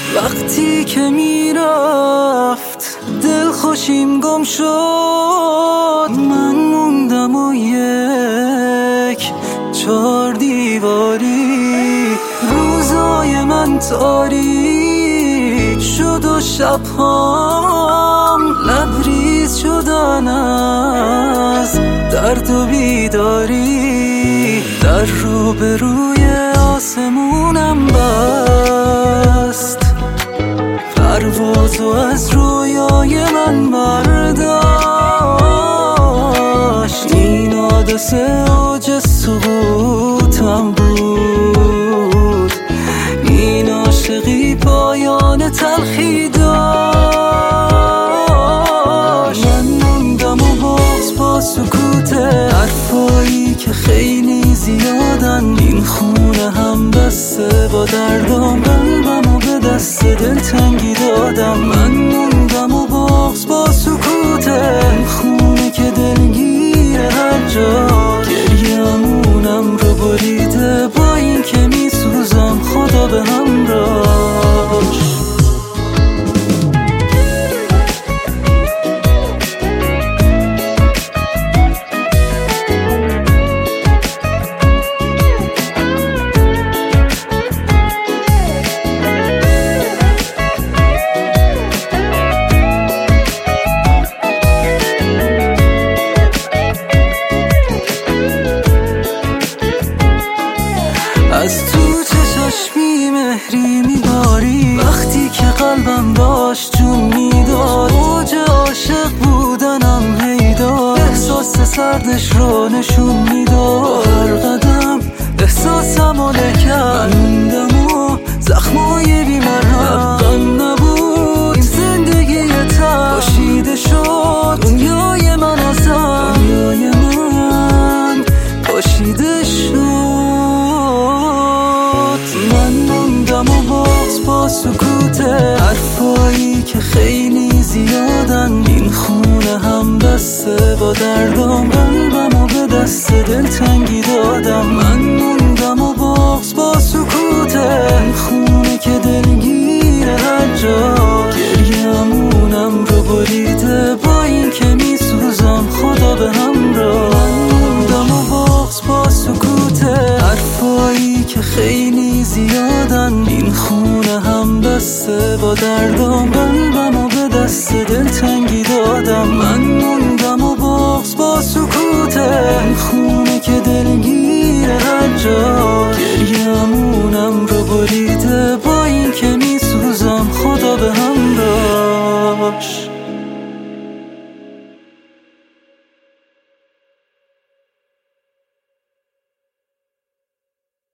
وقتی که میرفت دل خوشیم گم شد، من موندم و یک چار دیواری. روزای من تاریک شد و شبهام لبریز شدن از درد و بیداری. در روبروی آسمونم بست، پروازو از رویای من برداشت. این حادثه اوج سقوطم بود، این عاشقی پایان تلخی داشت. من موندم و بغض با سکوت حرفایی که خیلی زیادن. این خونه هم بسته با دردام، قلبم و به دست دلتنگی دادم. من موندم و بغض با سکوت خونه که دلگیر هر جا. گریه‌مونم رو بریده با این که میسوزم، خدا به همراهش. از تو چشاش بیمهری میباری، وقتی که قلبم داشت جون میداد. اوج عاشق بودنم هیدار، احساس سردش رو نشون میداد. هر قدم احساسم و نکرد، موندم و زخمای بیمرهم. غم نبود این زندگی تر، پاشیده شد دنیای من ازم. دنیای من پاشیده شد. من موندم و بغض با سکوت حرفایی که خیلی زیادن. این خونه هم بسته با دردام، قلبم و به دست دلتنگی دادم. من موندم و بغض با سکوت خونه که دلگیر هر جا. گریه‌مونم رو بریده با این که میسوزم، خدا به همراه. من موندم و بغض با سکوت حرفایی که خیلی زیادن. این خونه هم بسته با دردام، قلبم و به دست دلتنگی دادم. من موندم و بغض با سکوت خونه که دلگیر هر جا. گریه‌مونم رو بریده